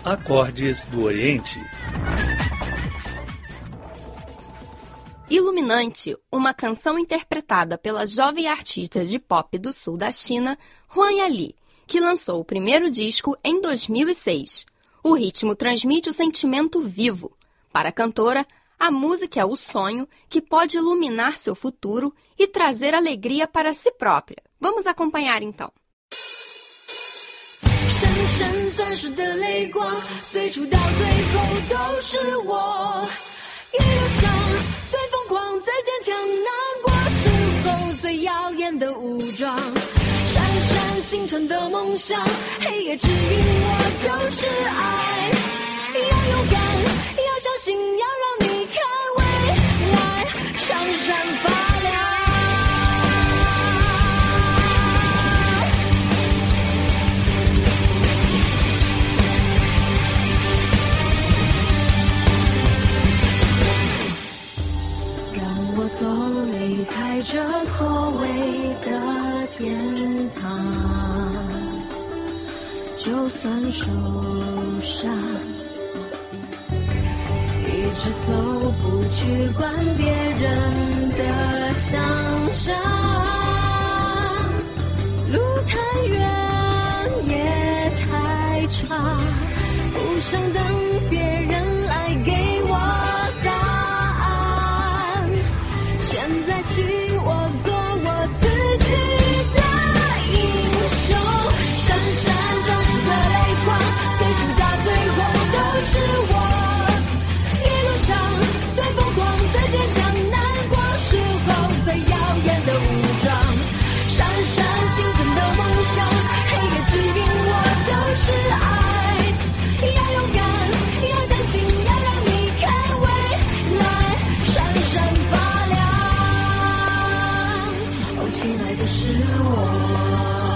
Acordes do Oriente. Iluminante, uma canção interpretada pela jovem artista de pop do sul da China, Huang Yali, que lançou o primeiro disco em 2006. O ritmo transmite o sentimento vivo. Para a cantora, a música é o sonho que pode iluminar seu futuro e trazer alegria para si própria. Vamos acompanhar então. 深深钻石的泪光，最初到最后都是我。一路上最疯狂、最坚强，难过时候最耀眼的武装。闪闪星辰的梦想，黑夜指引我就是爱。要勇敢，要相信，要让你看未来闪闪发亮。走离开这所谓的天堂，就算受伤，一直走不去管别人的想象。路太远也太长，不想等别人来给我答案。现在起我做我自己的英雄，闪闪钻石的泪光，最初到最后都是我。一路上最疯狂、最坚强，难过时候最耀眼的武装。闪闪星辰的梦想，黑夜指引我就是爱。要勇敢，要相信，要让你看未来闪闪发亮。亲爱的是我。